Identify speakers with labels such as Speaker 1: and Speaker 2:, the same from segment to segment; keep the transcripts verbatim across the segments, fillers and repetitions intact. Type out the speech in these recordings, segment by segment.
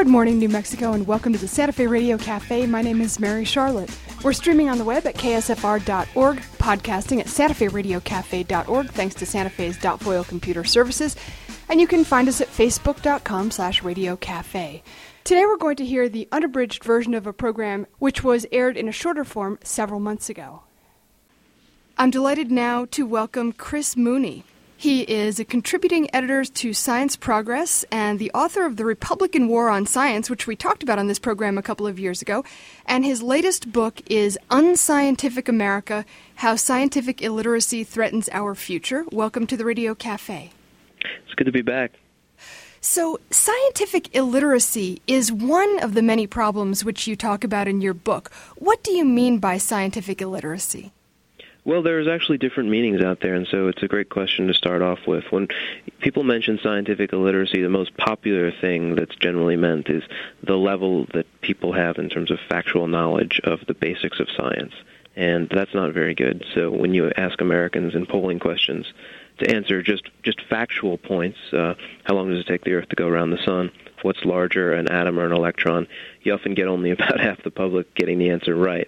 Speaker 1: Good morning, New Mexico, and welcome to the Santa Fe Radio Cafe. My name is Mary Charlotte. We're streaming on the web at K S F R dot org, podcasting at Santa Fe Radio Cafe dot org, thanks to Santa Fe's Dotfoil Computer Services, and you can find us at Facebook dot com slash Radio Cafe. Today we're going to hear the unabridged version of a program which was aired in a shorter form several months ago. I'm delighted now to welcome Chris Mooney. He is a contributing editor to Science Progress and the author of The Republican War on Science, which we talked about on this program a couple of years ago. And his latest book is Unscientific America, How Scientific Illiteracy Threatens Our Future. Welcome to the Radio Cafe.
Speaker 2: It's good to be back.
Speaker 1: So, scientific illiteracy is one of the many problems which you talk about in your book. What do you mean by scientific illiteracy?
Speaker 2: Well, there's actually different meanings out there, and so it's a great question to start off with. When people mention scientific illiteracy, the most popular thing that's generally meant is the level that people have in terms of factual knowledge of the basics of science, and that's not very good. So when you ask Americans in polling questions to answer just, just factual points, uh, how long does it take the Earth to go around the sun, what's larger, an atom or an electron, you often get only about half the public getting the answer right.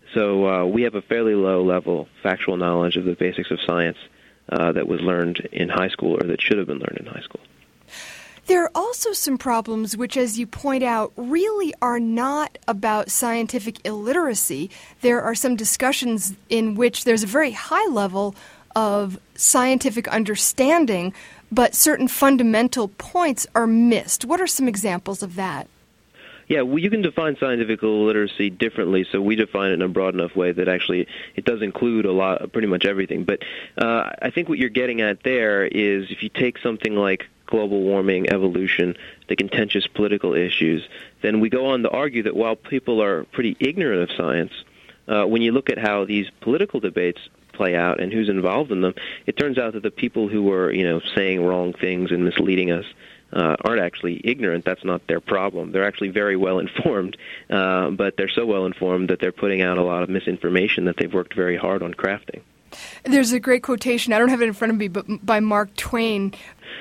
Speaker 2: So uh, we have a fairly low-level factual knowledge of the basics of science uh, that was learned in high school or that should have been learned in high school.
Speaker 1: There are also some problems which, as you point out, really are not about scientific illiteracy. There are some discussions in which there's a very high level of scientific understanding, but certain fundamental points are missed. What are some examples of that?
Speaker 2: Yeah, well, you can define scientific illiteracy differently, so we define it in a broad enough way that actually it does include a lot, pretty much everything. But uh, I think what you're getting at there is if you take something like global warming, evolution, the contentious political issues, then we go on to argue that while people are pretty ignorant of science, uh, when you look at how these political debates play out and who's involved in them, it turns out that the people who are, you know, saying wrong things and misleading us Uh, aren't actually ignorant. That's not their problem. They're actually very well informed, uh, but they're so well informed that they're putting out a lot of misinformation that they've worked very hard on crafting.
Speaker 1: There's a great quotation, I don't have it in front of me, but by Mark Twain.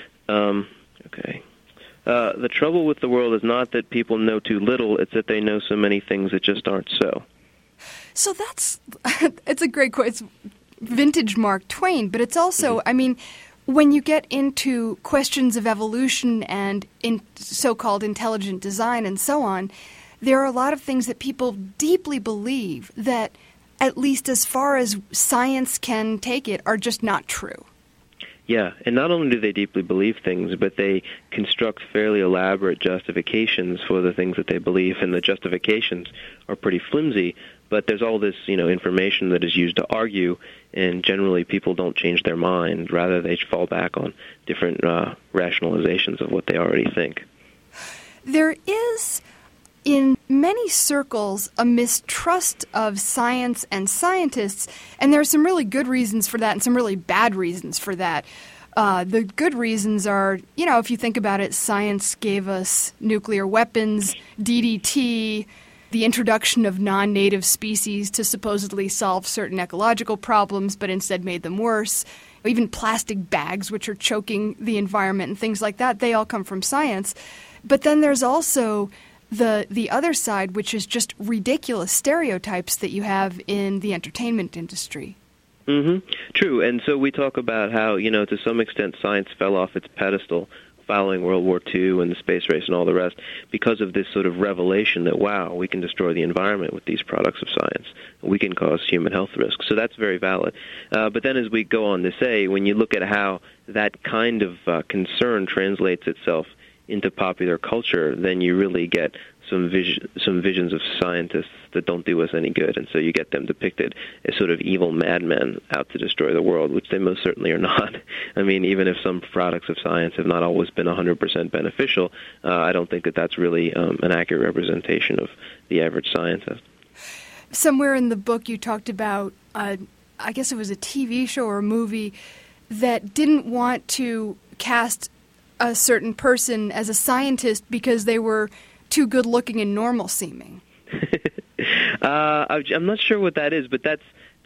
Speaker 2: Um, okay. Uh, the trouble with the world is not that people know too little, it's that they know so many things that just aren't so.
Speaker 1: So that's, it's a great quote. It's vintage Mark Twain, but it's also, mm-hmm. I mean, when you get into questions of evolution and in so-called intelligent design and so on, there are a lot of things that people deeply believe that, at least as far as science can take it, are just not true.
Speaker 2: Yeah, and not only do they deeply believe things, but they construct fairly elaborate justifications for the things that they believe, and the justifications are pretty flimsy, but there's all this, you know, information that is used to argue, and generally people don't change their mind. Rather, they fall back on different uh, rationalizations of what they already think.
Speaker 1: There is, in many circles, a mistrust of science and scientists, and there are some really good reasons for that and some really bad reasons for that. Uh, the good reasons are, you know, if you think about it, science gave us nuclear weapons, D D T, the introduction of non-native species to supposedly solve certain ecological problems, but instead made them worse. Even plastic bags, which are choking the environment and things like that, they all come from science. But then there's also the the other side, which is just ridiculous stereotypes that you have in the entertainment industry.
Speaker 2: Mm-hmm. True. And so we talk about how, you know, to some extent science fell off its pedestal following World War Two and the space race and all the rest because of this sort of revelation that, wow, we can destroy the environment with these products of science. We can cause human health risks. So that's very valid. Uh, but then as we go on to say, when you look at how that kind of uh, concern translates itself into popular culture, then you really get some vision, some visions of scientists that don't do us any good, and so you get them depicted as sort of evil madmen out to destroy the world, which they most certainly are not. I mean, even if some products of science have not always been one hundred percent beneficial, uh, I don't think that that's really um, an accurate representation of the average scientist.
Speaker 1: Somewhere in the book you talked about, uh, I guess it was a T V show or a movie, that didn't want to cast a certain person as a scientist because they were too good-looking and normal-seeming.
Speaker 2: uh, I'm not sure what that is, but that's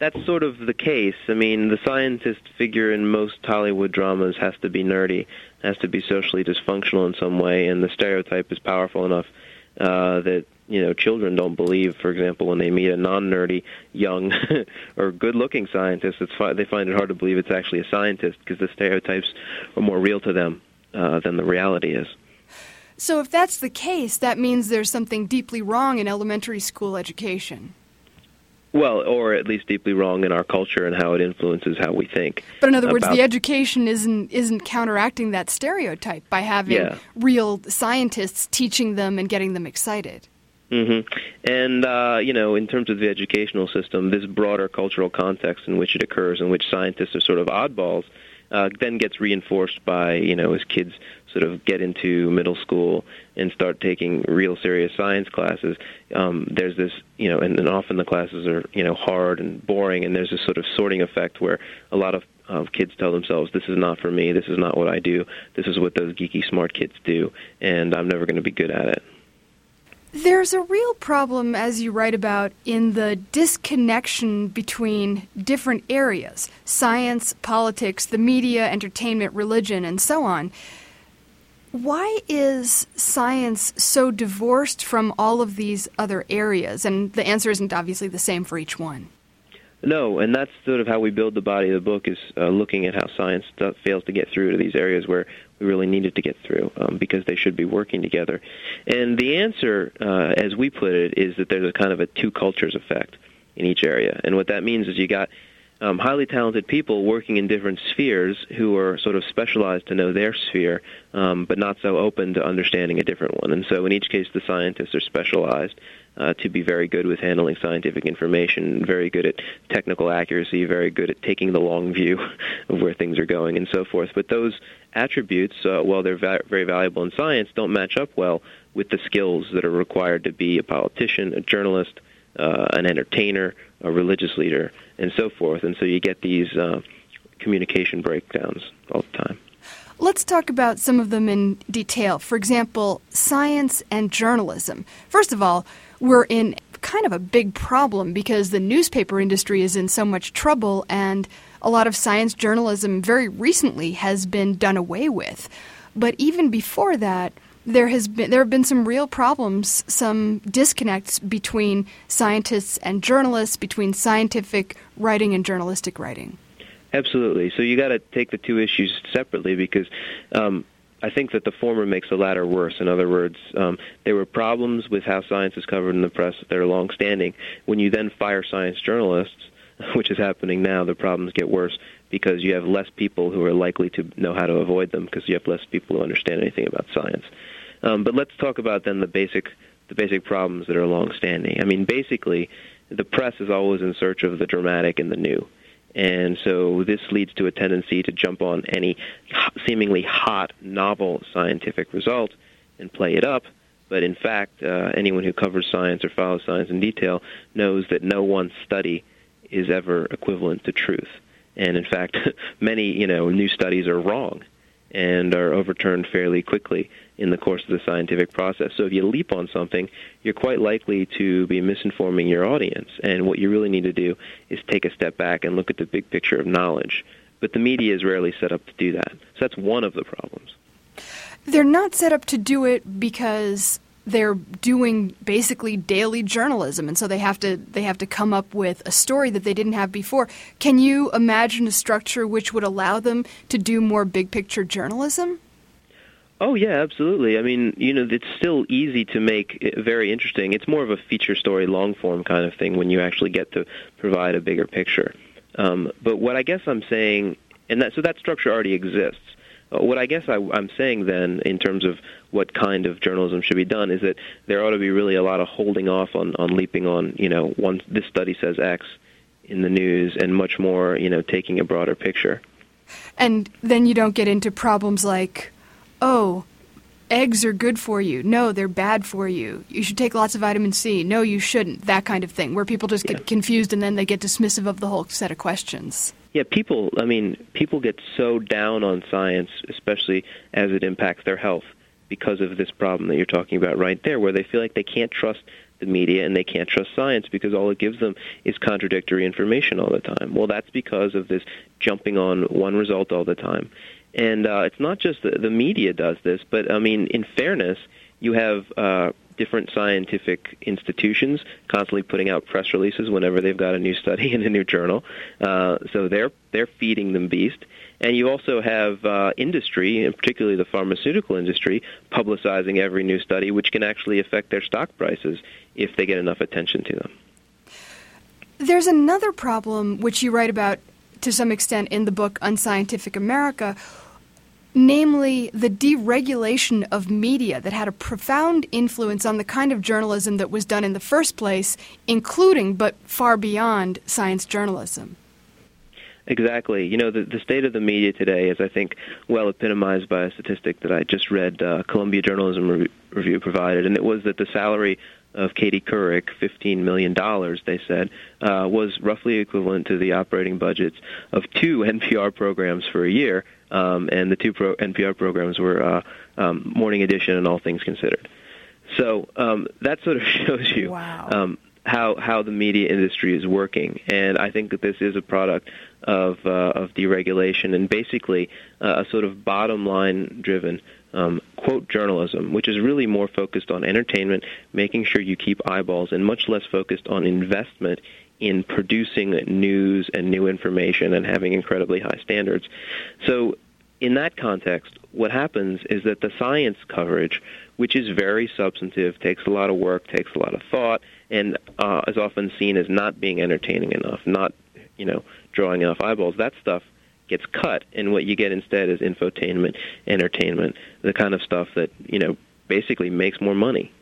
Speaker 2: that's sort of the case. I mean, the scientist figure in most Hollywood dramas has to be nerdy, has to be socially dysfunctional in some way, and the stereotype is powerful enough uh, that, you know, children don't believe, for example, when they meet a non-nerdy, young, or good-looking scientist, it's fi- they find it hard to believe it's actually a scientist because the stereotypes are more real to them uh, than the reality is.
Speaker 1: So if that's the case, that means there's something deeply wrong in elementary school education.
Speaker 2: Well, or at least deeply wrong in our culture and how it influences how we think.
Speaker 1: But in other words,
Speaker 2: about...
Speaker 1: the education isn't isn't counteracting that stereotype by having
Speaker 2: yeah.
Speaker 1: real scientists teaching them and getting them excited.
Speaker 2: Mm-hmm. And, uh, you know, in terms of the educational system, this broader cultural context in which it occurs, in which scientists are sort of oddballs, uh, then gets reinforced by, you know, as kids sort of get into middle school and start taking real serious science classes. Um, there's this, you know, and, and often the classes are, you know, hard and boring, and there's this sort of sorting effect where a lot of uh, kids tell themselves, this is not for me, this is not what I do, this is what those geeky smart kids do, and I'm never going to be good at it.
Speaker 1: There's a real problem, as you write about, in the disconnection between different areas, science, politics, the media, entertainment, religion, and so on. Why is science so divorced from all of these other areas? And the answer isn't obviously the same for each one.
Speaker 2: No, and that's sort of how we build the body of the book, is uh, looking at how science st- fails to get through to these areas where we really need it to get through, um, because they should be working together. And the answer, uh, as we put it, is that there's a kind of a two cultures effect in each area. And what that means is you got um, highly talented people working in different spheres who are sort of specialized to know their sphere, um, but not so open to understanding a different one. And so in each case, the scientists are specialized Uh, to be very good with handling scientific information, very good at technical accuracy, very good at taking the long view of where things are going, and so forth. But those attributes, uh, while they're va- very valuable in science, don't match up well with the skills that are required to be a politician, a journalist, uh, an entertainer, a religious leader, and so forth. And so you get these uh, communication breakdowns all the time.
Speaker 1: Let's talk about some of them in detail. For example, science and journalism. First of all, we're in kind of a big problem because the newspaper industry is in so much trouble, and a lot of science journalism very recently has been done away with. But even before that, there has been there have been some real problems, some disconnects between scientists and journalists, between scientific writing and journalistic writing.
Speaker 2: Absolutely. So you got to take the two issues separately, because um, I think that the former makes the latter worse. In other words, um, there were problems with how science is covered in the press that are long-standing. When you then fire science journalists, which is happening now, the problems get worse because you have less people who are likely to know how to avoid them, because you have less people who understand anything about science. Um, but let's talk about then the basic the basic problems that are long-standing. I mean, basically, the press is always in search of the dramatic and the new. And so this leads to a tendency to jump on any seemingly hot, novel scientific result and play it up. But in fact, uh, anyone who covers science or follows science in detail knows that no one study is ever equivalent to truth. And in fact, many, you know, new studies are wrong and are overturned fairly quickly in the course of the scientific process. So if you leap on something, you're quite likely to be misinforming your audience. And what you really need to do is take a step back and look at the big picture of knowledge. But the media is rarely set up to do that. So that's one of the problems.
Speaker 1: They're not set up to do it because they're doing basically daily journalism, and so they have to they have to come up with a story that they didn't have before. Can you imagine a structure which would allow them to do more big-picture journalism?
Speaker 2: Oh, yeah, absolutely. I mean, you know, it's still easy to make it very interesting. It's more of a feature story, long-form kind of thing when you actually get to provide a bigger picture. Um, but what I guess I'm saying, and that, so that structure already exists. What I guess I, I'm saying then, in terms of what kind of journalism should be done, is that there ought to be really a lot of holding off on, on leaping on, you know, one, this study says X in the news, and much more, you know, taking a broader picture.
Speaker 1: And then you don't get into problems like, oh, eggs are good for you. No, they're bad for you. You should take lots of vitamin C. No, you shouldn't. That kind of thing, where people just get yeah. confused and then they get dismissive of the whole set of questions.
Speaker 2: Yeah, people, I mean, people get so down on science, especially as it impacts their health, because of this problem that you're talking about right there, where they feel like they can't trust the media and they can't trust science because all it gives them is contradictory information all the time. Well, that's because of this jumping on one result all the time. And uh, it's not just the, the media does this, but, I mean, in fairness, you have uh, different scientific institutions constantly putting out press releases whenever they've got a new study in a new journal. Uh, so they're they're feeding them beast. And you also have uh, industry, and particularly the pharmaceutical industry, publicizing every new study, which can actually affect their stock prices if they get enough attention to them.
Speaker 1: There's another problem, which you write about to some extent in the book Unscientific America, namely the deregulation of media that had a profound influence on the kind of journalism that was done in the first place, including but far beyond science journalism.
Speaker 2: Exactly. You know, the, the state of the media today is, I think, well epitomized by a statistic that I just read uh, Columbia Journalism Re- Review provided, and it was that the salary of Katie Couric, fifteen million dollars, they said, uh, was roughly equivalent to the operating budgets of two N P R programs for a year, um, and the two pro- N P R programs were uh, um, Morning Edition and All Things Considered. So um, that sort of shows you
Speaker 1: wow. um,
Speaker 2: how how the media industry is working, and I think that this is a product of uh, of deregulation and basically uh, a sort of bottom line driven um, quote journalism, which is really more focused on entertainment, making sure you keep eyeballs, and much less focused on investment in producing news and new information and having incredibly high standards. So in that context, what happens is that the science coverage, which is very substantive, takes a lot of work, takes a lot of thought, and uh, is often seen as not being entertaining enough, not, you know, drawing enough eyeballs, that stuff gets cut, and what you get instead is infotainment, entertainment, the kind of stuff that, you know, basically makes more money.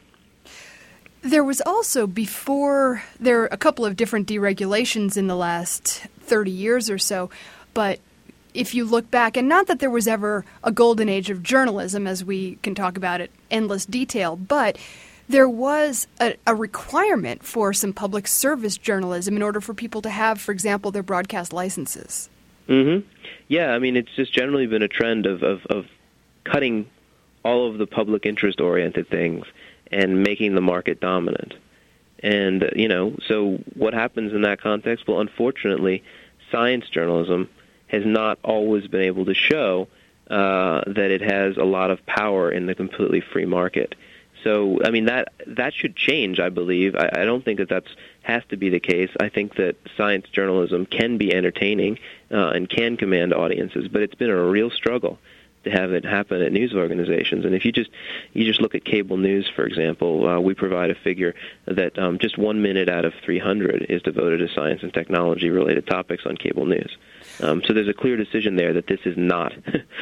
Speaker 1: There was also, before, there are a couple of different deregulations in the last thirty years or so, but if you look back, and not that there was ever a golden age of journalism, as we can talk about at endless detail, but there was a, a requirement for some public service journalism in order for people to have, for example, their broadcast licenses.
Speaker 2: Mm-hmm. Yeah, I mean, it's just generally been a trend of, of, of cutting all of the public interest-oriented things and making the market dominant. And, uh, you know, so what happens in that context? Well, unfortunately, science journalism has not always been able to show uh, that it has a lot of power in the completely free market. So, I mean, that that should change, I believe. I, I don't think that that has to be the case. I think that science journalism can be entertaining uh, and can command audiences, but it's been a real struggle to have it happen at news organizations. And if you just you just look at cable news, for example, uh, we provide a figure that um, just one minute out of three hundred is devoted to science and technology-related topics on cable news. Um, so there's a clear decision there that this is not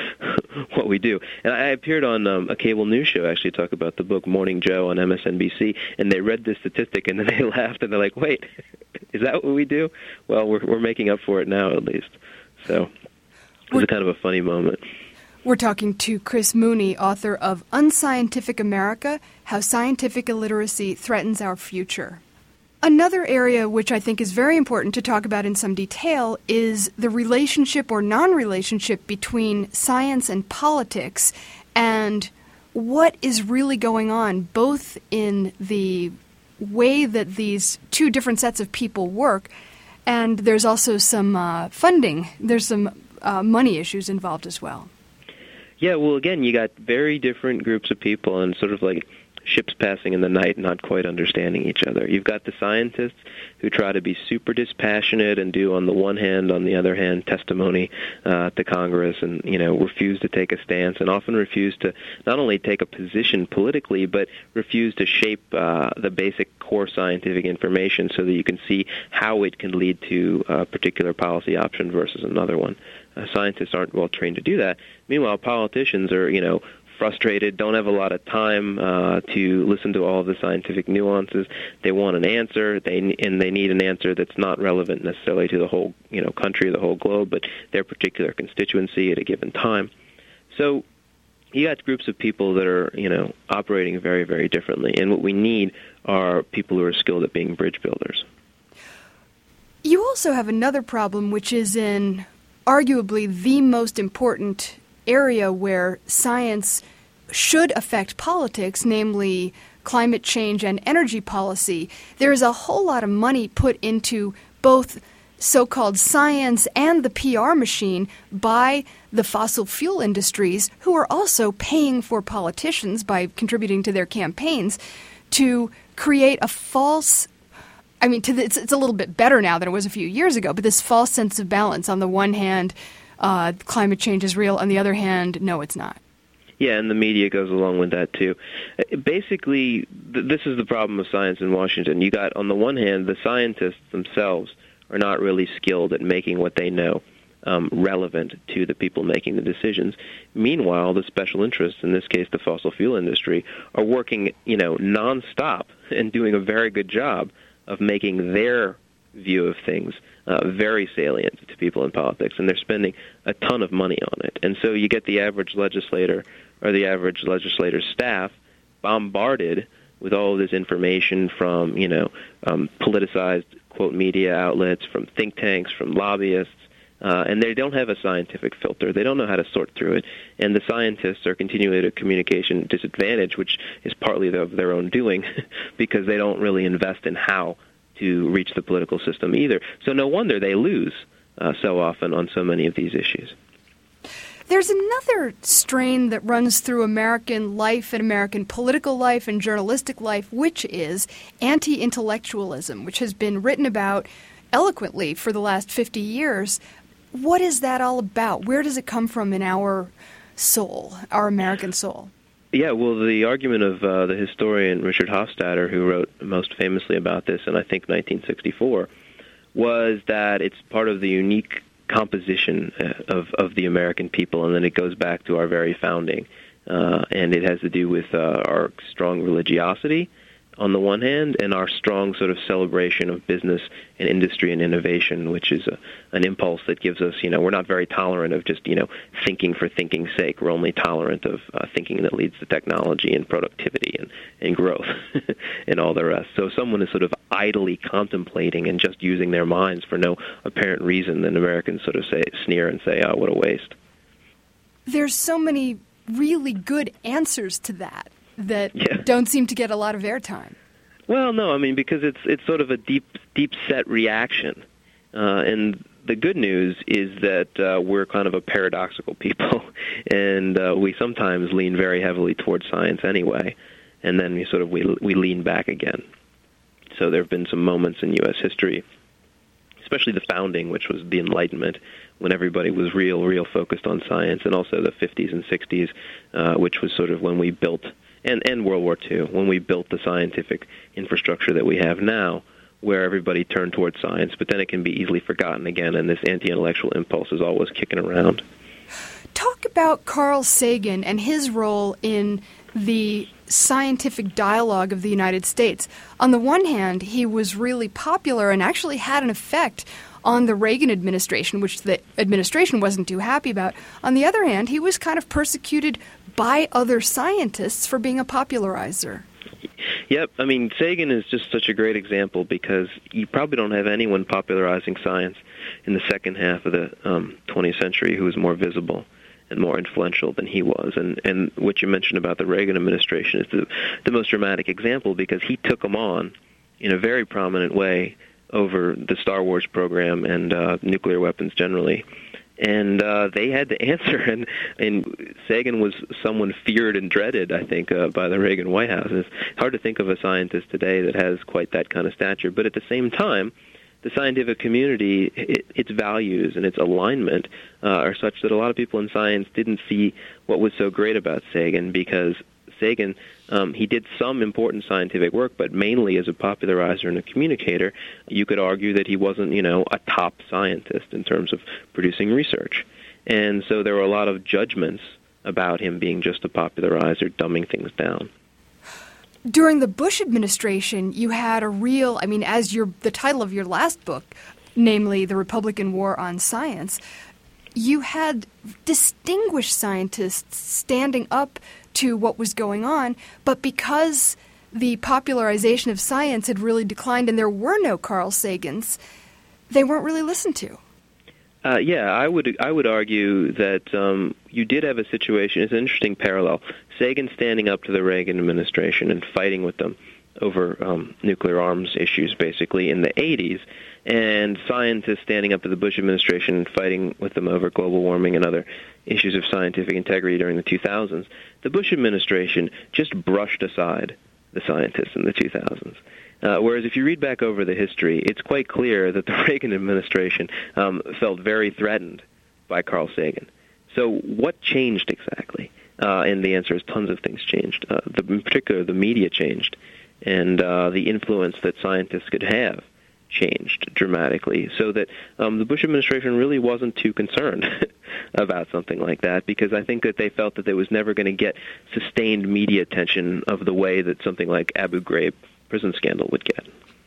Speaker 2: what we do. And I appeared on um, a cable news show actually to talk about the book Morning Joe on M S N B C, and they read this statistic, and then they laughed, and they're like, wait, is that what we do? Well, we're, we're making up for it now, at least. So it was a kind of a funny moment.
Speaker 1: We're talking to Chris Mooney, author of Unscientific America, How Scientific Illiteracy Threatens Our Future. Another area which I think is very important to talk about in some detail is the relationship or non-relationship between science and politics, and what is really going on both in the way that these two different sets of people work, and there's also some uh, funding, there's some uh, money issues involved as well.
Speaker 2: Yeah, well, again, you got very different groups of people and sort of like ships passing in the night, not quite understanding each other. You've got the scientists who try to be super dispassionate and do, on the one hand, on the other hand, testimony uh, to Congress, and, you know, refuse to take a stance, and often refuse to not only take a position politically, but refuse to shape uh, the basic core scientific information so that you can see how it can lead to a particular policy option versus another one. Uh, scientists aren't well trained to do that. Meanwhile, politicians are, you know, frustrated, don't have a lot of time uh, to listen to all of the scientific nuances. They want an answer, they and they need an answer that's not relevant necessarily to the whole, you know, country or the whole globe, but their particular constituency at a given time. So you got groups of people that are, you know, operating very, very differently, and what we need are people who are skilled at being bridge builders.
Speaker 1: You also have another problem, which is in arguably the most important area where science should affect politics, namely climate change and energy policy, there is a whole lot of money put into both so-called science and the P R machine by the fossil fuel industries, who are also paying for politicians by contributing to their campaigns to create a false, I mean, to the, it's, it's a little bit better now than it was a few years ago, but this false sense of balance. On the one hand, uh, climate change is real. On the other hand, no, it's not.
Speaker 2: Yeah, and the media goes along with that, too. Basically, th- this is the problem of science in Washington. You got, on the one hand, the scientists themselves are not really skilled at making what they know um, relevant to the people making the decisions. Meanwhile, the special interests, in this case the fossil fuel industry, are working, you know, nonstop and doing a very good job of making their view of things uh, very salient to people in politics, and they're spending a ton of money on it. And so you get the average legislator or the average legislator's staff bombarded with all of this information from, you know, um, politicized, quote, media outlets, from think tanks, from lobbyists, uh, and they don't have a scientific filter. They don't know how to sort through it, and the scientists are continually at a communication disadvantage, which is partly of their own doing, because they don't really invest in how to reach the political system either. So no wonder they lose uh, so often on so many of these issues.
Speaker 1: There's another strain that runs through American life and American political life and journalistic life, which is anti-intellectualism, which has been written about eloquently for the last fifty years. What is that all about? Where does it come from in our soul, our American soul?
Speaker 2: Yeah, well, the argument of uh, the historian Richard Hofstadter, who wrote most famously about this in, I think, nineteen sixty-four, was that it's part of the unique composition of, of the American people, and then it goes back to our very founding. Uh, and it has to do with uh, our strong religiosity on the one hand, and our strong sort of celebration of business and industry and innovation, which is a, an impulse that gives us, you know, we're not very tolerant of just, you know, thinking for thinking's sake. We're only tolerant of uh, thinking that leads to technology and productivity and, and growth and all the rest. So if someone is sort of idly contemplating and just using their minds for no apparent reason, then Americans sort of say, sneer and say, oh, what a waste.
Speaker 1: There's so many really good answers to that that
Speaker 2: yeah.
Speaker 1: don't seem to get a lot of airtime.
Speaker 2: Well, no, I mean, because it's it's sort of a deep, deep-set reaction. Uh, and the good news is that uh, we're kind of a paradoxical people, and uh, we sometimes lean very heavily towards science anyway, and then we sort of we we lean back again. So there have been some moments in U S history, especially the founding, which was the Enlightenment, when everybody was real, real focused on science, and also the fifties and sixties, uh, which was sort of when we built, and, and World War Two, when we built the scientific infrastructure that we have now, where everybody turned towards science, but then it can be easily forgotten again, and this anti-intellectual impulse is always kicking around.
Speaker 1: Talk about Carl Sagan and his role in the scientific dialogue of the United States. On the one hand, he was really popular and actually had an effect on the Reagan administration, which the administration wasn't too happy about. On the other hand, he was kind of persecuted by other scientists for being a popularizer.
Speaker 2: Yep. I mean, Sagan is just such a great example because you probably don't have anyone popularizing science in the second half of the um, twentieth century who was more visible and more influential than he was. And, and what you mentioned about the Reagan administration is the, the most dramatic example because he took them on in a very prominent way over the Star Wars program and uh, nuclear weapons generally. And uh, they had to answer, and, and Sagan was someone feared and dreaded, I think, uh, by the Reagan White House. And it's hard to think of a scientist today that has quite that kind of stature. But at the same time, the scientific community, it, its values and its alignment uh, are such that a lot of people in science didn't see what was so great about Sagan because Sagan, um, he did some important scientific work, but mainly as a popularizer and a communicator, you could argue that he wasn't, you know, a top scientist in terms of producing research. And so there were a lot of judgments about him being just a popularizer, dumbing things down.
Speaker 1: During the Bush administration, you had a real, I mean, as your the title of your last book, namely The Republican War on Science, you had distinguished scientists standing up to what was going on, but because the popularization of science had really declined and there were no Carl Sagans, they weren't really listened to.
Speaker 2: Uh, yeah, I would I would argue that um, you did have a situation. It's an interesting parallel. Sagan standing up to the Reagan administration and fighting with them over um, nuclear arms issues, basically in the eighties, and scientists standing up to the Bush administration and fighting with them over global warming and other issues of scientific integrity during the two thousands. The Bush administration just brushed aside the scientists in the two thousands. Uh, whereas if you read back over the history, it's quite clear that the Reagan administration um, felt very threatened by Carl Sagan. So what changed exactly? Uh, and the answer is tons of things changed. Uh, the, in particular, the media changed, and uh, the influence that scientists could have changed dramatically, so that um, the Bush administration really wasn't too concerned about something like that, because I think that they felt that they was never going to get sustained media attention of the way that something like Abu Ghraib prison scandal would get.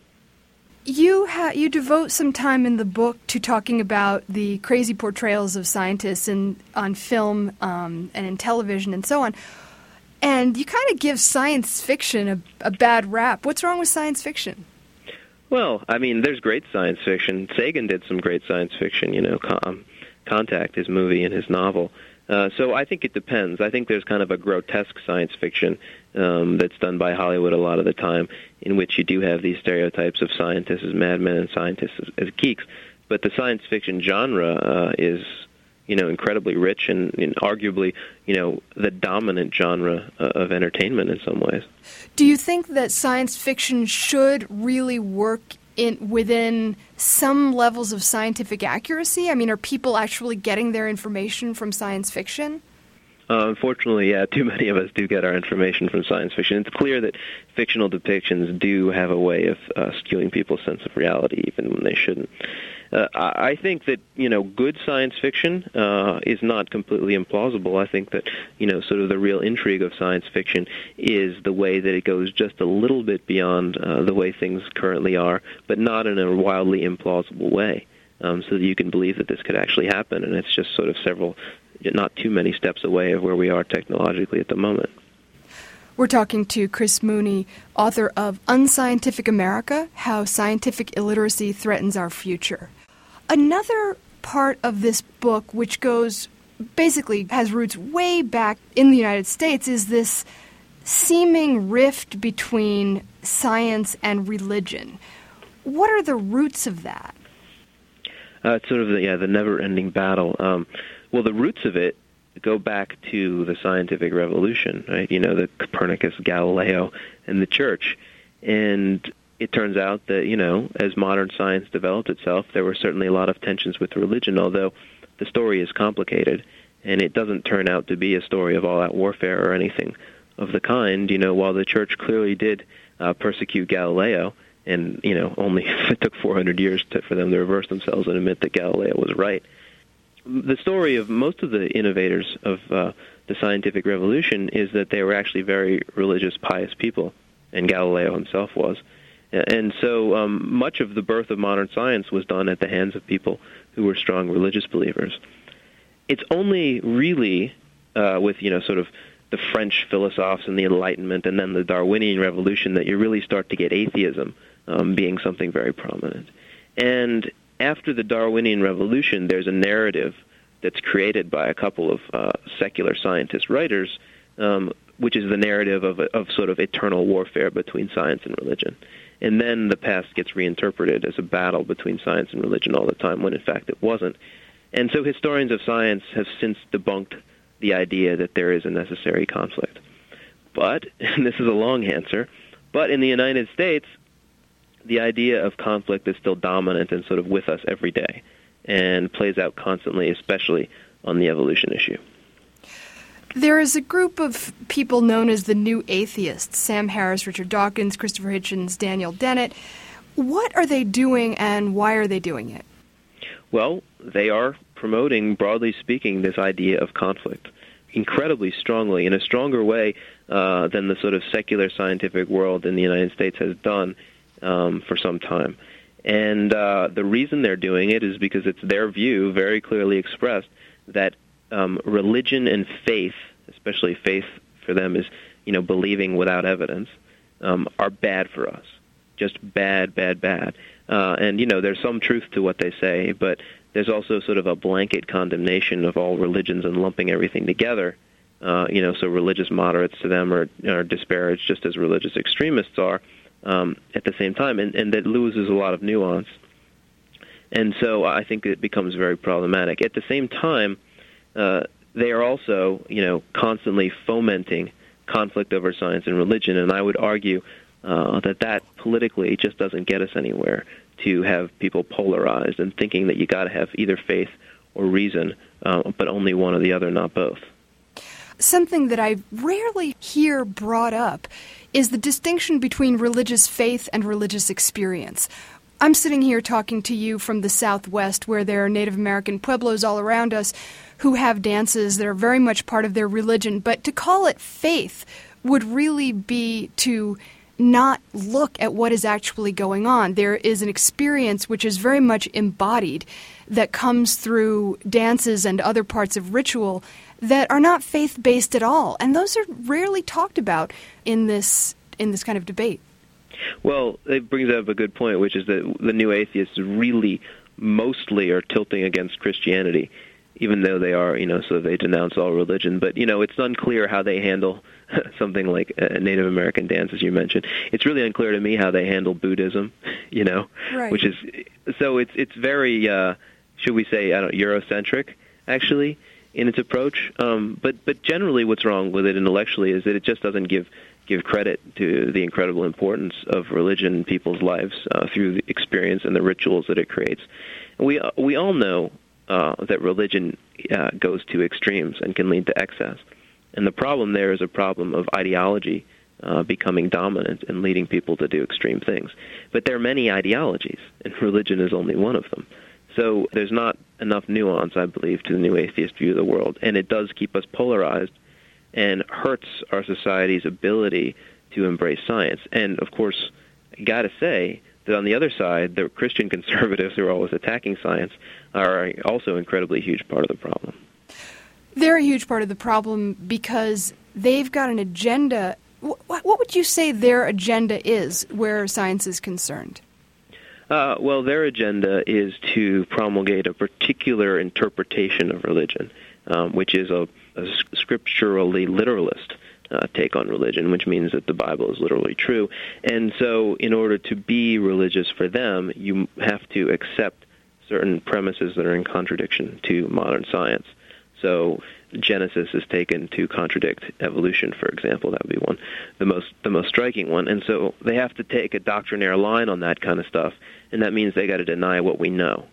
Speaker 1: You ha- you devote some time in the book to talking about the crazy portrayals of scientists in on film um, and in television and so on. And you kind of give science fiction a, a bad rap. What's wrong with science fiction?
Speaker 2: Well, I mean, there's great science fiction. Sagan did some great science fiction, you know, Con- Contact, his movie and his novel. Uh, so I think it depends. I think there's kind of a grotesque science fiction um, that's done by Hollywood a lot of the time, in which you do have these stereotypes of scientists as madmen and scientists as, as geeks. But the science fiction genre uh, is, you know, incredibly rich and, and arguably, you know, the dominant genre uh, of entertainment in some ways.
Speaker 1: Do you think that science fiction should really work in within some levels of scientific accuracy? I mean, are people actually getting their information from science fiction?
Speaker 2: Uh, unfortunately, yeah, too many of us do get our information from science fiction. It's clear that fictional depictions do have a way of uh, skewing people's sense of reality, even when they shouldn't. Uh, I think that, you know, good science fiction uh, is not completely implausible. I think that, you know, sort of the real intrigue of science fiction is the way that it goes just a little bit beyond uh, the way things currently are, but not in a wildly implausible way, um, so that you can believe that this could actually happen, and it's just sort of several, not too many steps away of where we are technologically at the moment.
Speaker 1: We're talking to Chris Mooney, author of Unscientific America, How Scientific Illiteracy Threatens Our Future. Another part of this book, which goes, basically has roots way back in the United States, is this seeming rift between science and religion. What are the roots of that?
Speaker 2: Uh, it's sort of the, yeah, the never-ending battle. Um, well, the roots of it go back to the scientific revolution, right? You know, the Copernicus, Galileo, and the Church. And it turns out that, you know, as modern science developed itself, there were certainly a lot of tensions with religion, although the story is complicated, and it doesn't turn out to be a story of all-out warfare or anything of the kind. You know, while the Church clearly did uh, persecute Galileo, and, you know, only it took four hundred years to, for them to reverse themselves and admit that Galileo was right. The story of most of the innovators of uh, the scientific revolution is that they were actually very religious, pious people, and Galileo himself was. And so um, much of the birth of modern science was done at the hands of people who were strong religious believers. It's only really uh, with, you know, sort of the French philosophers and the Enlightenment and then the Darwinian Revolution that you really start to get atheism um, being something very prominent. And after the Darwinian Revolution, there's a narrative that's created by a couple of uh, secular scientist writers, um, which is the narrative of, of sort of eternal warfare between science and religion. And then the past gets reinterpreted as a battle between science and religion all the time, when in fact it wasn't. And so historians of science have since debunked the idea that there is a necessary conflict. But, and this is a long answer, but in the United States, the idea of conflict is still dominant and sort of with us every day, and plays out constantly, especially on the evolution issue.
Speaker 1: There is a group of people known as the New Atheists, Sam Harris, Richard Dawkins, Christopher Hitchens, Daniel Dennett. What are they doing, and why are they doing it?
Speaker 2: Well, they are promoting, broadly speaking, this idea of conflict incredibly strongly, in a stronger way uh, than the sort of secular scientific world in the United States has done um, for some time. And uh, the reason they're doing it is because it's their view, very clearly expressed, that um, religion and faith, especially faith for them is, you know, believing without evidence, um, are bad for us. Just bad, bad, bad. Uh, and, you know, there's some truth to what they say, but there's also sort of a blanket condemnation of all religions and lumping everything together. Uh, you know, so religious moderates to them are, are disparaged just as religious extremists are um, at the same time, and, and that loses a lot of nuance. And so I think it becomes very problematic. At the same time, uh, they are also, you know, constantly fomenting conflict over science and religion, and I would argue uh, that that politically just doesn't get us anywhere, to have people polarized and thinking that you got to have either faith or reason, uh, but only one or the other, not both.
Speaker 1: Something that I rarely hear brought up is the distinction between religious faith and religious experience. I'm sitting here talking to you from the Southwest, where there are Native American pueblos all around us who have dances that are very much part of their religion. But to call it faith would really be to not look at what is actually going on. There is an experience which is very much embodied that comes through dances and other parts of ritual that are not faith-based at all. And those are rarely talked about in this in this kind of debate.
Speaker 2: Well, it brings up a good point, which is that the new atheists really mostly are tilting against Christianity, even though they are, you know, so they denounce all religion. But, you know, it's unclear how they handle something like a Native American dance, as you mentioned. It's really unclear to me how they handle Buddhism, you know,
Speaker 1: right.
Speaker 2: which is, so it's it's very, uh, should we say, I don't know, Eurocentric, actually, in its approach. Um, but, but generally what's wrong with it intellectually is that it just doesn't give give credit to the incredible importance of religion in people's lives uh, through the experience and the rituals that it creates. And we we all know uh, that religion uh, goes to extremes and can lead to excess. And the problem there is a problem of ideology uh, becoming dominant and leading people to do extreme things. But there are many ideologies, and religion is only one of them. So there's not enough nuance, I believe, to the new atheist view of the world, and it does keep us polarized and hurts our society's ability to embrace science. And, of course, I got to say that on the other side, the Christian conservatives who are always attacking science are also an incredibly huge part of the problem.
Speaker 1: They're a huge part of the problem because they've got an agenda. What would you say their agenda is where science is concerned?
Speaker 2: Uh, well, their agenda is to promulgate a particular interpretation of religion, um, which is a, a scripturally literalist uh, take on religion, which means that the Bible is literally true. And so in order to be religious for them, you have to accept certain premises that are in contradiction to modern science. So Genesis is taken to contradict evolution, for example. That would be one, the most the most striking one. And so they have to take a doctrinaire line on that kind of stuff, and that means they got to deny what we know.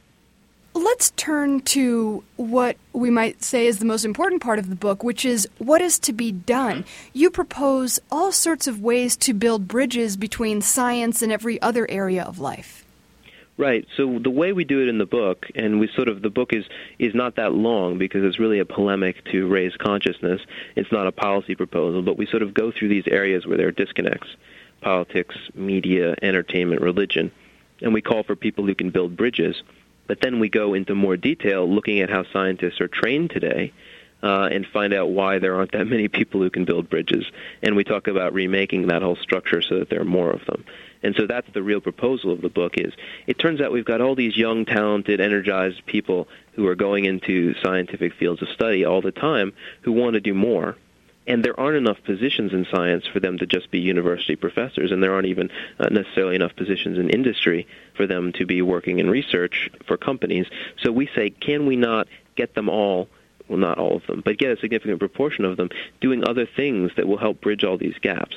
Speaker 1: Let's turn to what we might say is the most important part of the book, which is what is to be done. You propose all sorts of ways to build bridges between science and every other area of life.
Speaker 2: Right. So the way we do it in the book, and we sort of, the book is, is not that long because it's really a polemic to raise consciousness. It's not a policy proposal, but we sort of go through these areas where there are disconnects: politics, media, entertainment, religion, and we call for people who can build bridges. But then we go into more detail looking at how scientists are trained today uh, and find out why there aren't that many people who can build bridges. And we talk about remaking that whole structure so that there are more of them. And so that's the real proposal of the book is, it turns out we've got all these young, talented, energized people who are going into scientific fields of study all the time who want to do more. And there aren't enough positions in science for them to just be university professors, and there aren't even uh, necessarily enough positions in industry for them to be working in research for companies. So we say, can we not get them all, well, not all of them, but get a significant proportion of them doing other things that will help bridge all these gaps?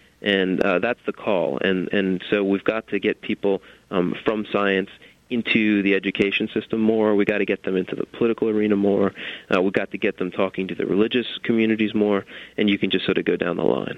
Speaker 2: And uh, that's the call. And, and so we've got to get people um, from science into the education system more. We've got to get them into the political arena more. Uh, we've got to get them talking to the religious communities more. And you can just sort of go down the line.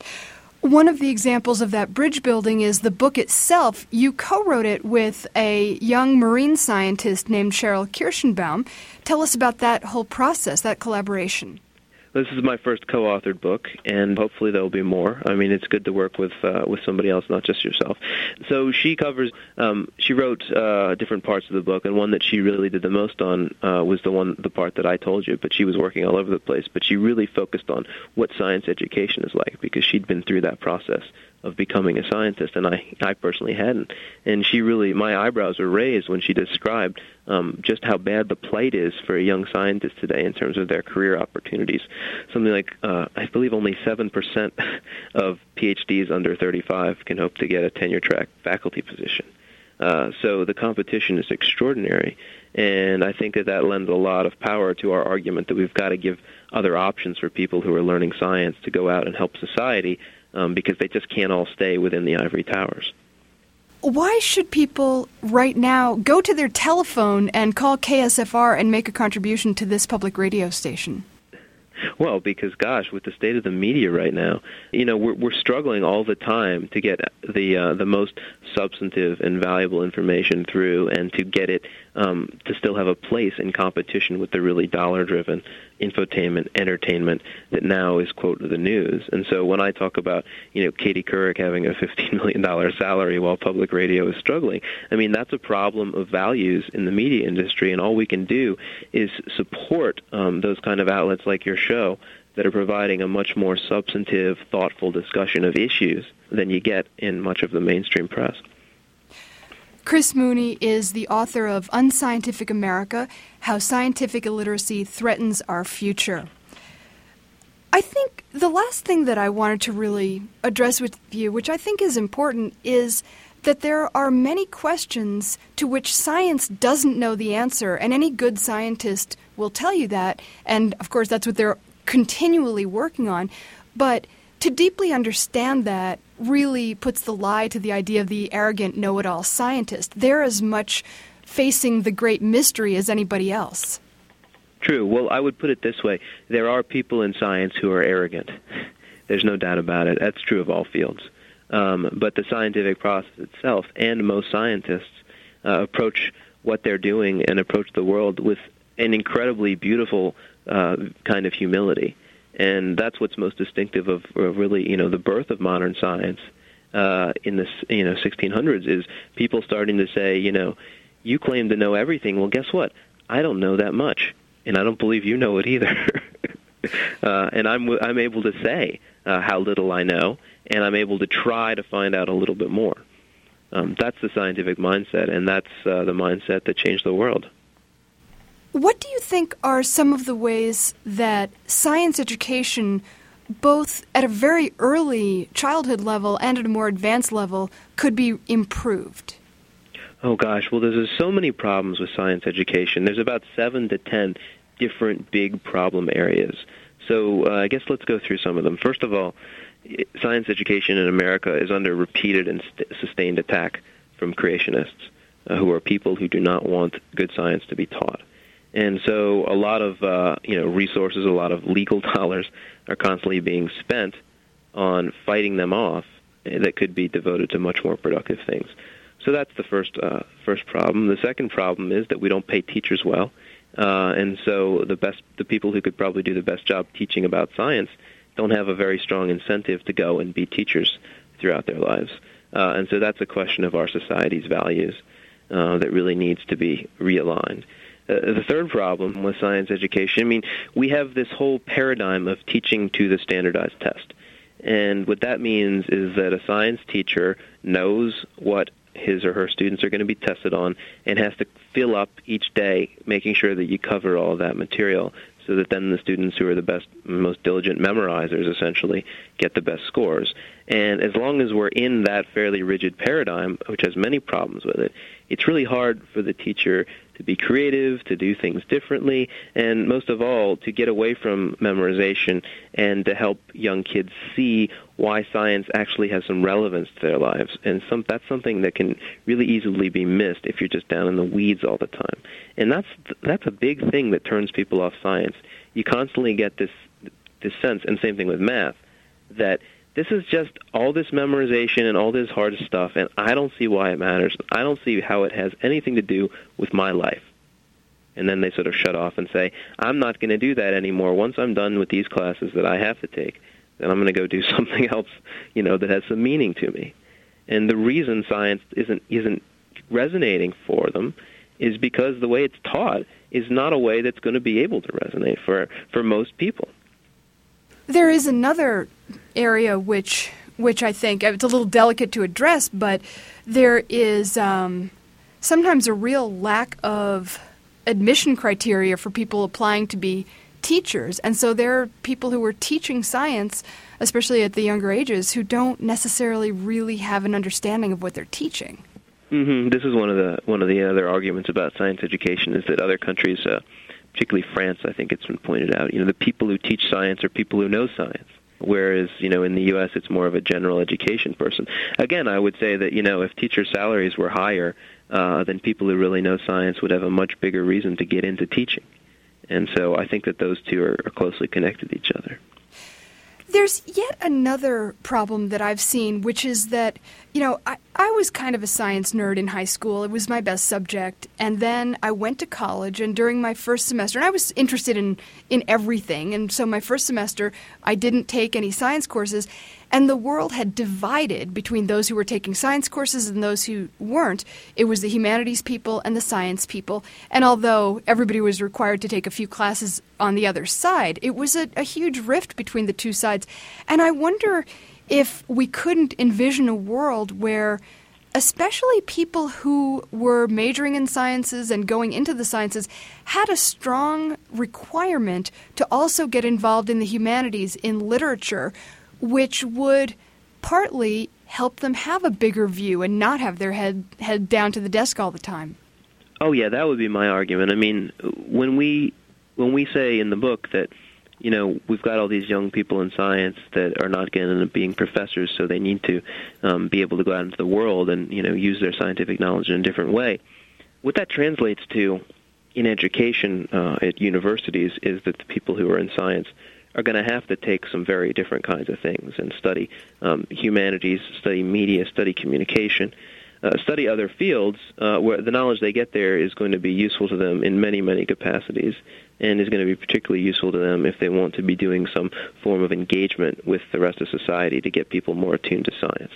Speaker 1: One of the examples of that bridge building is the book itself. You co-wrote it with a young marine scientist named Cheryl Kirschenbaum. Tell us about that whole process, that collaboration.
Speaker 2: This is my first co-authored book, and hopefully there will be more. I mean, it's good to work with uh, with somebody else, not just yourself. So she covers, um, she wrote uh, different parts of the book, and one that she really did the most on uh, was the one, the part that I told you, but she was working all over the place. But she really focused on what science education is like, because she'd been through that process of becoming a scientist, and I, I personally hadn't. And she really, my eyebrows were raised when she described um, just how bad the plight is for a young scientist today in terms of their career opportunities. Something like, uh, I believe only seven percent of PhDs under thirty-five can hope to get a tenure-track faculty position. Uh, so the competition is extraordinary, and I think that that lends a lot of power to our argument that we've got to give other options for people who are learning science to go out and help society, um, because they just can't all stay within the ivory towers.
Speaker 1: Why should people right now go to their telephone and call K S F R and make a contribution to this public radio station?
Speaker 2: Well, because, gosh, with the state of the media right now, you know, we're, we're struggling all the time to get the uh, the most substantive and valuable information through, and to get it um, to still have a place in competition with the really dollar-driven infotainment, entertainment that now is, quote, the news. And so when I talk about, you know, Katie Couric having a fifteen million dollars salary while public radio is struggling, I mean, that's a problem of values in the media industry, and all we can do is support um, those kind of outlets like your show that are providing a much more substantive, thoughtful discussion of issues than you get in much of the mainstream press.
Speaker 1: Chris Mooney is the author of Unscientific America, How Scientific Illiteracy Threatens Our Future. I think the last thing that I wanted to really address with you, which I think is important, is that there are many questions to which science doesn't know the answer, and any good scientist will tell you that, and of course that's what they're continually working on. But to deeply understand that really puts the lie to the idea of the arrogant know-it-all scientist. They're as much facing the great mystery as anybody else.
Speaker 2: True. Well, I would put it this way. There are people in science who are arrogant. There's no doubt about it. That's true of all fields. Um, but the scientific process itself, and most scientists, uh, approach what they're doing and approach the world with an incredibly beautiful uh, kind of humility. And that's what's most distinctive of, of really, you know, the birth of modern science uh, in the, you know, sixteen hundreds is people starting to say, you know, you claim to know everything. Well, guess what? I don't know that much, and I don't believe you know it either. uh, and I'm I'm able to say uh, how little I know, and I'm able to try to find out a little bit more. Um, that's the scientific mindset, and that's uh, the mindset that changed the world.
Speaker 1: What do you think are some of the ways that science education, both at a very early childhood level and at a more advanced level, could be improved?
Speaker 2: Oh, gosh. Well, there's so many problems with science education. There's about seven to ten different big problem areas. So uh, I guess let's go through some of them. First of all, science education in America is under repeated and st- sustained attack from creationists, uh, who are people who do not want good science to be taught. And so a lot of uh, you know resources, a lot of legal dollars are constantly being spent on fighting them off that could be devoted to much more productive things. So that's the first uh, first problem. The second problem is that we don't pay teachers well, uh, and so the best the people who could probably do the best job teaching about science don't have a very strong incentive to go and be teachers throughout their lives. Uh, and so that's a question of our society's values uh, that really needs to be realigned. Uh, the third problem with science education, I mean, we have this whole paradigm of teaching to the standardized test. And what that means is that a science teacher knows what his or her students are going to be tested on and has to fill up each day, making sure that you cover all of that material so that then the students who are the best, most diligent memorizers, essentially, get the best scores. And as long as we're in that fairly rigid paradigm, which has many problems with it, it's really hard for the teacher to be creative, to do things differently, and most of all, to get away from memorization and to help young kids see why science actually has some relevance to their lives. And some, that's something that can really easily be missed if you're just down in the weeds all the time. And that's that's a big thing that turns people off science. You constantly get this this sense, and same thing with math, that this is just all this memorization and all this hard stuff, and I don't see why it matters. I don't see how it has anything to do with my life. And then they sort of shut off and say, I'm not going to do that anymore. Once I'm done with these classes that I have to take, then I'm going to go do something else, you know, that has some meaning to me. And the reason science isn't isn't resonating for them is because the way it's taught is not a way that's going to be able to resonate for, for most people.
Speaker 1: There is another area which which I think it's a little delicate to address, but there is um, sometimes a real lack of admission criteria for people applying to be teachers. And so there are people who are teaching science, especially at the younger ages, who don't necessarily really have an understanding of what they're teaching.
Speaker 2: Mm-hmm. This is one of the one of the other arguments about science education is that other countries, uh, particularly France, I think it's been pointed out, you know, the people who teach science are people who know science. Whereas, you know, in the U S it's more of a general education person. Again, I would say that, you know, if teacher salaries were higher, uh, then people who really know science would have a much bigger reason to get into teaching. And so I think that those two are, are closely connected to each other.
Speaker 1: There's yet another problem that I've seen, which is that, you know, I, I was kind of a science nerd in high school. It was my best subject. And then I went to college, and during my first semester, and I was interested in, in everything. And so my first semester, I didn't take any science courses. And the world had divided between those who were taking science courses and those who weren't. It was the humanities people and the science people. And although everybody was required to take a few classes on the other side, it was a, a huge rift between the two sides. And I wonder if we couldn't envision a world where especially people who were majoring in sciences and going into the sciences had a strong requirement to also get involved in the humanities, in literature, which would partly help them have a bigger view and not have their head head down to the desk all the time.
Speaker 2: Oh yeah, that would be my argument. I mean, when we when we say in the book that, you know, we've got all these young people in science that are not going to end up being professors, so they need to um, be able to go out into the world and, you know, use their scientific knowledge in a different way. What that translates to in education uh, at universities is that the people who are in science are going to have to take some very different kinds of things and study um, humanities, study media, study communication, uh, study other fields uh, where the knowledge they get there is going to be useful to them in many, many capacities and is going to be particularly useful to them if they want to be doing some form of engagement with the rest of society to get people more attuned to science.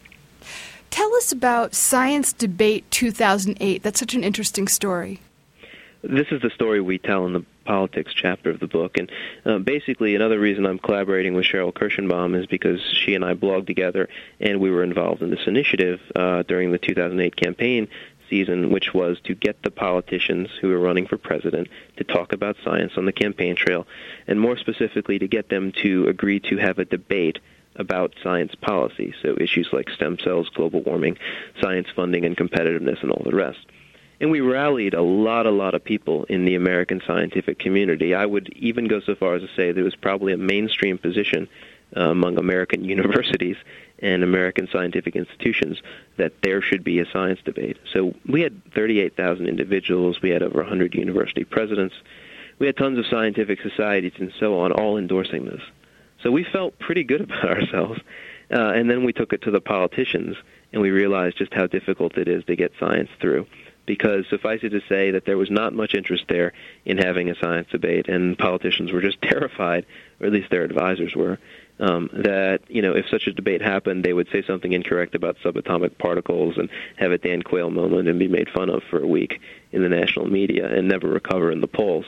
Speaker 1: Tell us about Science Debate two thousand eight. That's such an interesting story.
Speaker 2: This is the story we tell in the politics chapter of the book, and uh, basically another reason I'm collaborating with Cheryl Kirschenbaum is because she and I blogged together, and we were involved in this initiative uh, during the two thousand eight campaign season, which was to get the politicians who were running for president to talk about science on the campaign trail, and more specifically to get them to agree to have a debate about science policy, so issues like stem cells, global warming, science funding, and competitiveness, and all the rest. And we rallied a lot, a lot of people in the American scientific community. I would even go so far as to say there was probably a mainstream position uh, among American universities and American scientific institutions that there should be a science debate. So we had thirty-eight thousand individuals. We had over one hundred university presidents. We had tons of scientific societies and so on, all endorsing this. So we felt pretty good about ourselves. Uh, and then we took it to the politicians, and we realized just how difficult it is to get science through. Because suffice it to say that there was not much interest there in having a science debate, and politicians were just terrified, or at least their advisors were, um, that, you know, if such a debate happened, they would say something incorrect about subatomic particles and have a Dan Quayle moment and be made fun of for a week in the national media and never recover in the polls.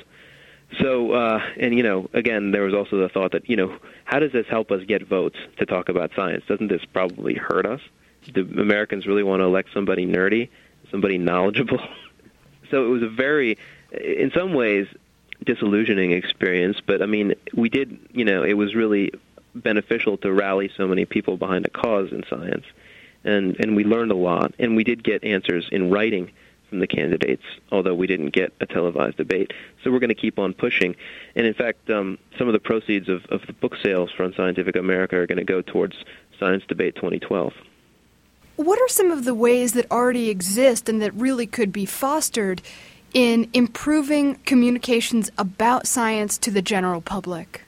Speaker 2: So, uh, and, you know, again, there was also the thought that, you know, how does this help us get votes to talk about science? Doesn't this probably hurt us? Do Americans really want to elect somebody nerdy? Somebody knowledgeable? So it was a very, in some ways, disillusioning experience, but I mean, we did, you know, it was really beneficial to rally so many people behind a cause in science, and, and we learned a lot, and we did get answers in writing from the candidates, although we didn't get a televised debate. So we're going to keep on pushing, and in fact, um, some of the proceeds of, of the book sales from Scientific America are going to go towards Science Debate twenty twelve.
Speaker 1: What are some of the ways that already exist and that really could be fostered in improving communications about science to the general public?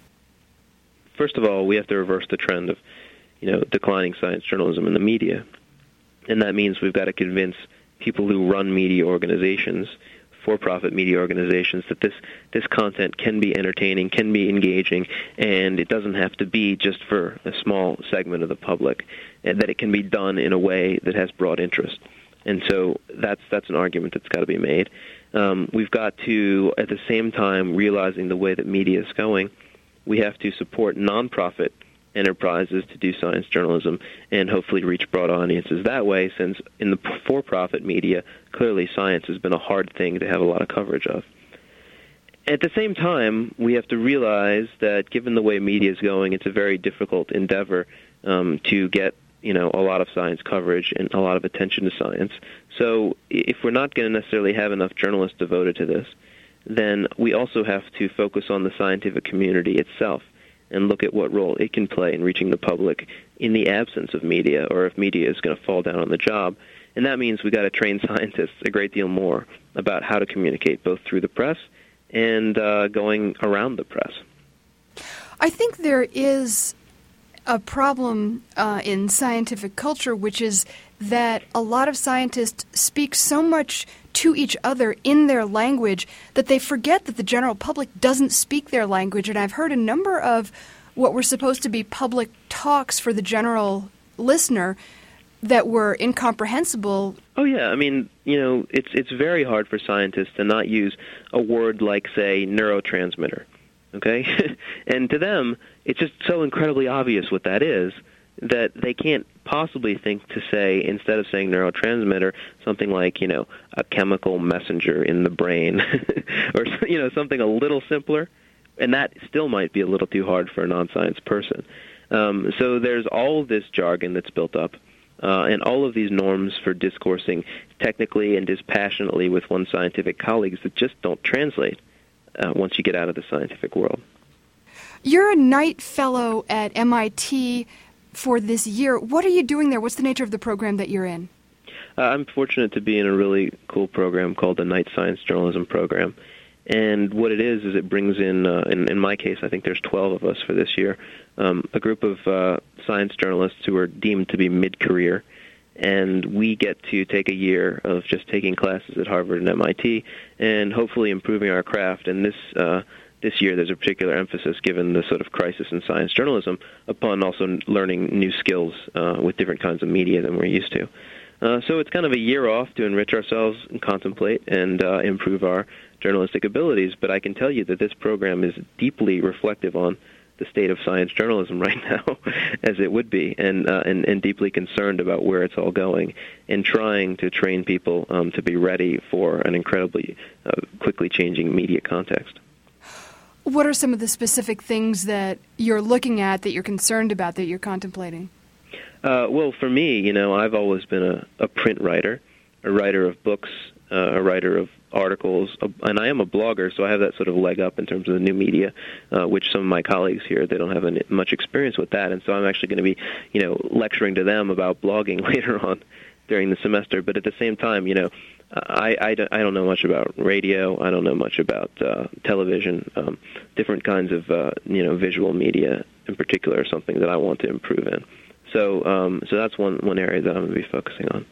Speaker 2: First of all, we have to reverse the trend of, you know, declining science journalism in the media. And that means we've got to convince people who run media organizations, for-profit media organizations, that this, this content can be entertaining, can be engaging, and it doesn't have to be just for a small segment of the public, and that it can be done in a way that has broad interest. And so that's that's an argument that's got to be made. Um, we've got to, at the same time, realizing the way that media is going, we have to support nonprofit enterprises to do science journalism and hopefully reach broad audiences that way, since in the for-profit media, clearly science has been a hard thing to have a lot of coverage of. At the same time, we have to realize that given the way media is going, it's a very difficult endeavor um, to get you know, a lot of science coverage and a lot of attention to science. So if we're not going to necessarily have enough journalists devoted to this, then we also have to focus on the scientific community itself and look at what role it can play in reaching the public in the absence of media, or if media is going to fall down on the job. And that means we've got to train scientists a great deal more about how to communicate both through the press and uh, going around the press.
Speaker 1: I think there is a problem uh, in scientific culture, which is that a lot of scientists speak so much to each other in their language that they forget that the general public doesn't speak their language. And I've heard a number of what were supposed to be public talks for the general listener that were incomprehensible.
Speaker 2: Oh, yeah. I mean, you know, it's it's very hard for scientists to not use a word like, say, neurotransmitter. Okay? And to them, it's just so incredibly obvious what that is that they can't possibly think to say, instead of saying neurotransmitter, something like, you know, a chemical messenger in the brain or, you know, something a little simpler. And that still might be a little too hard for a non-science person. Um, so there's all this jargon that's built up uh, and all of these norms for discoursing technically and dispassionately with one's scientific colleagues that just don't translate Uh, once you get out of the scientific world.
Speaker 1: You're a Knight Fellow at M I T for this year. What are you doing there? What's the nature of the program that you're in?
Speaker 2: Uh, I'm fortunate to be in a really cool program called the Knight Science Journalism Program. And what it is is it brings in, uh, in, in my case, I think there's twelve of us for this year, um, a group of uh, science journalists who are deemed to be mid-career. And we get to take a year of just taking classes at Harvard and M I T and hopefully improving our craft. And this uh, this year there's a particular emphasis, given the sort of crisis in science journalism, upon also learning new skills uh, with different kinds of media than we're used to. Uh, so it's kind of a year off to enrich ourselves and contemplate and uh, improve our journalistic abilities. But I can tell you that this program is deeply reflective on the state of science journalism right now, as it would be, and, uh, and and deeply concerned about where it's all going, and trying to train people um, to be ready for an incredibly uh, quickly changing media context.
Speaker 1: What are some of the specific things that you're looking at, that you're concerned about, that you're contemplating?
Speaker 2: Uh, well, for me, you know, I've always been a, a print writer, a writer of books, uh, a writer of articles, and I am a blogger, so I have that sort of leg up in terms of the new media, uh, which some of my colleagues here, they don't have any, much experience with that, and so I'm actually going to be, you know, lecturing to them about blogging later on during the semester. But at the same time, you know, I, I, don't, I don't know much about radio, I don't know much about uh, television, um, different kinds of, uh, you know, visual media in particular are something that I want to improve in. So, um, so that's one, one area that I'm going to be focusing on.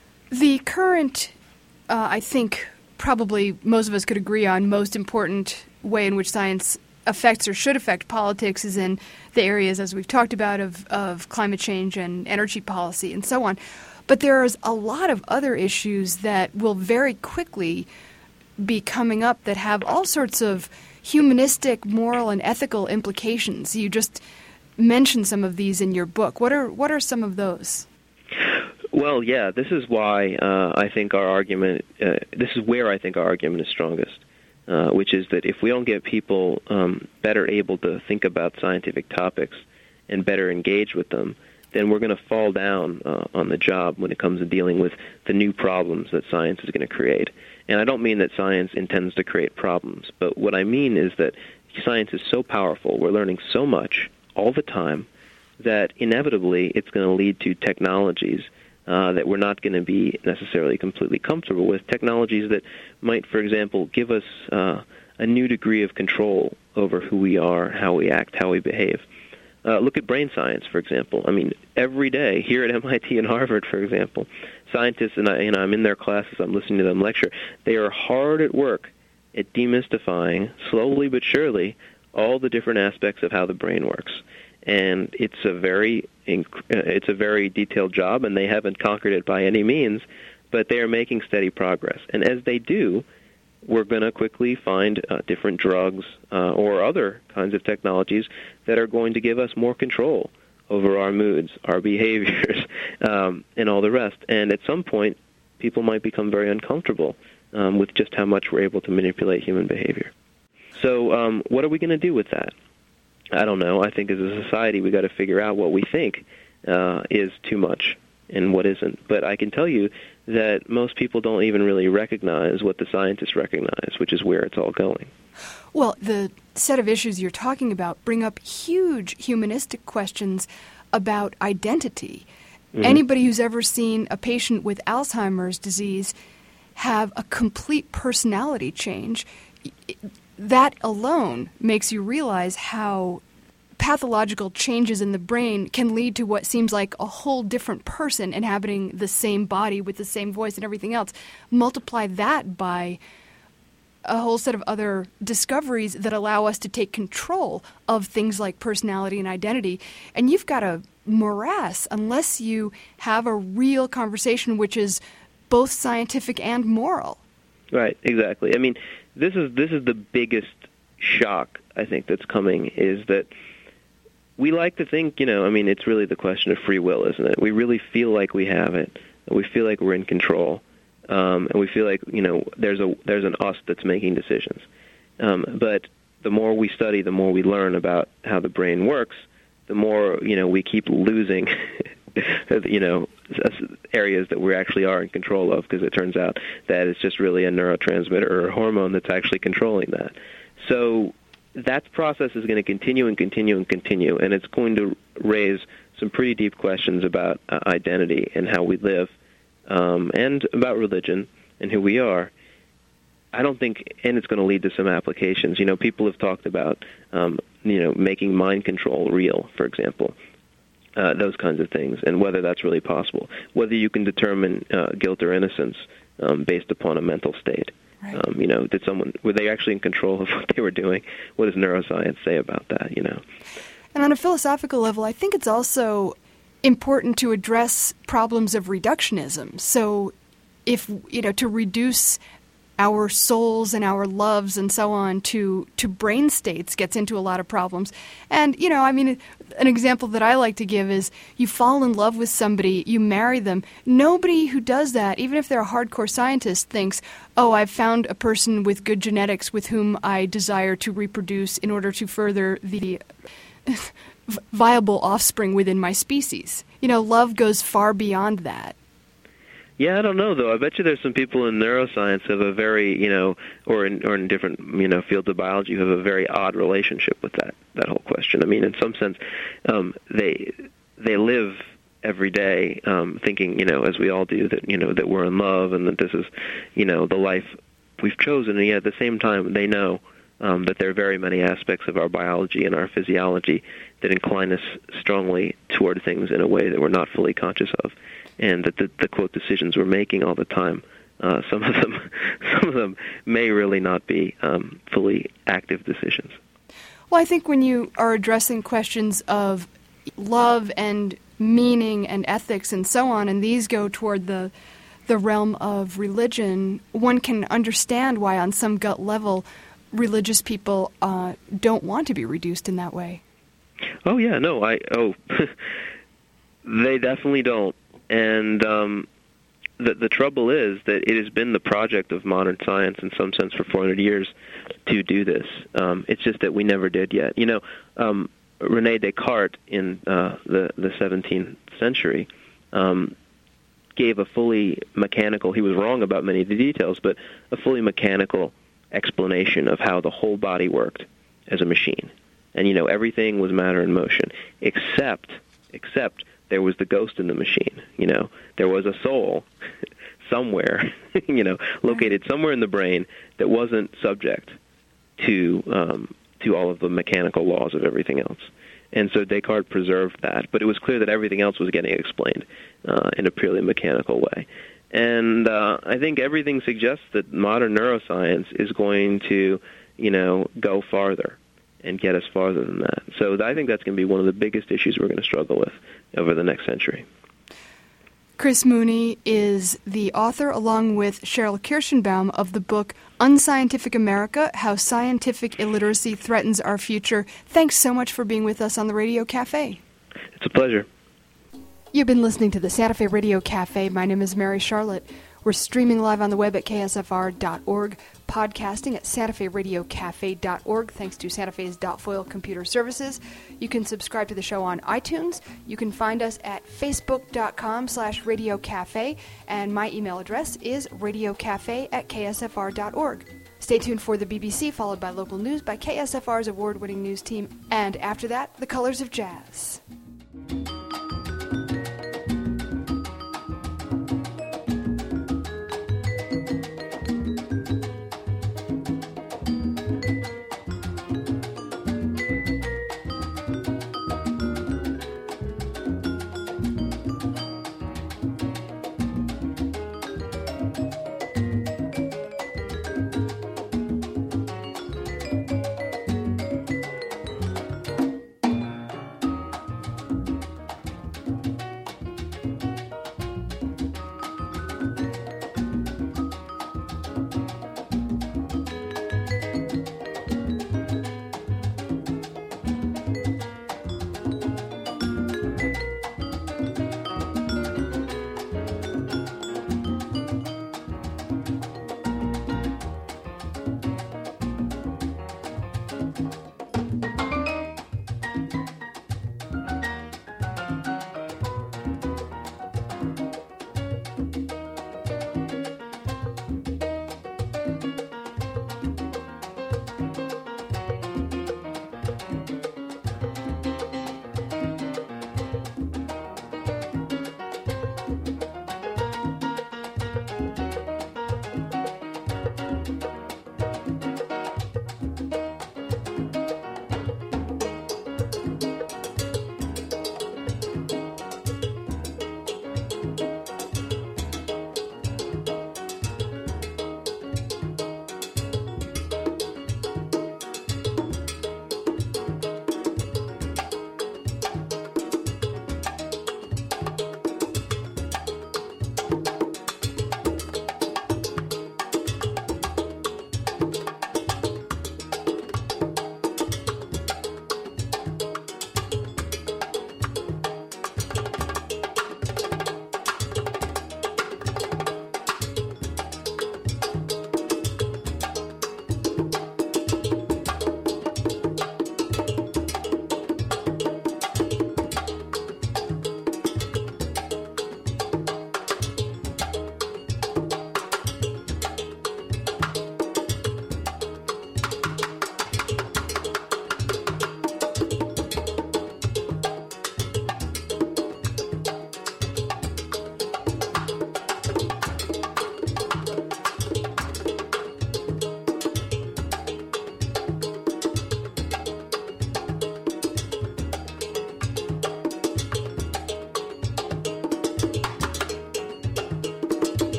Speaker 1: The current, uh, I think, probably most of us could agree on, most important way in which science affects or should affect politics is in the areas, as we've talked about, of, of climate change and energy policy and so on. But there's a lot of other issues that will very quickly be coming up that have all sorts of humanistic, moral, and ethical implications. You just mentioned some of these in your book. What are what are some of those?
Speaker 2: Well, yeah, this is why uh, I think our argument, uh, this is where I think our argument is strongest, uh, which is that if we don't get people um, better able to think about scientific topics and better engage with them, then we're going to fall down uh, on the job when it comes to dealing with the new problems that science is going to create. And I don't mean that science intends to create problems, but what I mean is that science is so powerful, we're learning so much all the time, that inevitably it's going to lead to technologies Uh, that we're not going to be necessarily completely comfortable with, technologies that might, for example, give us uh, a new degree of control over who we are, how we act, how we behave. Uh, look at brain science, for example. I mean, every day here at M I T and Harvard, for example, scientists, and I, you know, I'm in their classes, I'm listening to them lecture, they are hard at work at demystifying, slowly but surely, all the different aspects of how the brain works. And it's a very it's a very detailed job, and they haven't conquered it by any means, but they are making steady progress. And as they do, we're going to quickly find uh, different drugs uh, or other kinds of technologies that are going to give us more control over our moods, our behaviors, um, and all the rest. And at some point, people might become very uncomfortable um, with just how much we're able to manipulate human behavior. So um, what are we going to do with that? I don't know. I think as a society, we've got to figure out what we think uh, is too much and what isn't. But I can tell you that most people don't even really recognize what the scientists recognize, which is where it's all going.
Speaker 1: Well, the set of issues you're talking about bring up huge humanistic questions about identity. Mm-hmm. Anybody who's ever seen a patient with Alzheimer's disease have a complete personality change, that alone makes you realize how pathological changes in the brain can lead to what seems like a whole different person inhabiting the same body with the same voice and everything else. Multiply that by a whole set of other discoveries that allow us to take control of things like personality and identity, and you've got a morass unless you have a real conversation which is both scientific and moral.
Speaker 2: Right, exactly. I mean, this is this is the biggest shock, I think, that's coming, is that we like to think, you know, I mean, it's really the question of free will, isn't it? We really feel like we have it. We feel like we're in control. Um, and we feel like, you know, there's a there's an us that's making decisions. Um, but the more we study, the more we learn about how the brain works, the more, you know, we keep losing, you know, areas that we actually are in control of, because it turns out that it's just really a neurotransmitter or a hormone that's actually controlling that. So that process is going to continue and continue and continue, and it's going to raise some pretty deep questions about uh, identity and how we live, um, and about religion and who we are. I don't think, and it's going to lead to some applications. You know, people have talked about, um, you know, making mind control real, for example, uh, those kinds of things, and whether that's really possible, whether you can determine uh, guilt or innocence um, based upon a mental state. Right. Um, you know, did someone, were they actually in control of what they were doing? What does neuroscience say about that, you know?
Speaker 1: And on a philosophical level, I think it's also important to address problems of reductionism. So if, you know, to reduce our souls and our loves and so on to, to brain states gets into a lot of problems. And, you know, I mean, an example that I like to give is you fall in love with somebody, you marry them. Nobody who does that, even if they're a hardcore scientist, thinks, oh, I've found a person with good genetics with whom I desire to reproduce in order to further the viable offspring within my species. You know, love goes far beyond that.
Speaker 2: Yeah, I don't know, though. I bet you there's some people in neuroscience who have a very, you know, or in or in different, you know, fields of biology who have a very odd relationship with that that whole question. I mean, in some sense, um, they they live every day um, thinking, you know, as we all do, that, you know, that we're in love and that this is, you know, the life we've chosen. And yet at the same time, they know um, that there are very many aspects of our biology and our physiology that incline us strongly toward things in a way that we're not fully conscious of. And that the, the quote decisions we're making all the time, uh, some of them, some of them may really not be um, fully active decisions.
Speaker 1: Well, I think when you are addressing questions of love and meaning and ethics and so on, and these go toward the the realm of religion, one can understand why, on some gut level, religious people uh, don't want to be reduced in that way.
Speaker 2: Oh yeah, no, I oh, they definitely don't. And um, the, the trouble is that it has been the project of modern science in some sense for four hundred years to do this. Um, it's just that we never did yet. You know, um, René Descartes in uh, the, the seventeenth century um, gave a fully mechanical, he was wrong about many of the details, but a fully mechanical explanation of how the whole body worked as a machine. And, you know, everything was matter in motion, except, except, there was the ghost in the machine, you know. There was a soul somewhere, you know, located somewhere in the brain that wasn't subject to um, to all of the mechanical laws of everything else. And so Descartes preserved that, but it was clear that everything else was getting explained uh, in a purely mechanical way. And uh, I think everything suggests that modern neuroscience is going to, you know, go farther and get us farther than that. So I think that's going to be one of the biggest issues we're going to struggle with over the next century.
Speaker 1: Chris Mooney is the author, along with Cheryl Kirschenbaum, of the book Unscientific America, How Scientific Illiteracy Threatens Our Future. Thanks so much for being with us on the Radio Cafe.
Speaker 2: It's a pleasure.
Speaker 1: You've been listening to the Santa Fe Radio Cafe. My name is Mary Charlotte. We're streaming live on the web at K S F R dot org, podcasting at Santa Fe Radio Cafe dot org, thanks to Santa Fe's Foil Computer Services. You can subscribe to the show on iTunes. You can find us at facebook.com slash Radio Cafe, and my email address is radiocafe at K S F R dot org. Stay tuned for the B B C, followed by local news by K S F R's award-winning news team, and after that, the Colors of Jazz. Thank you.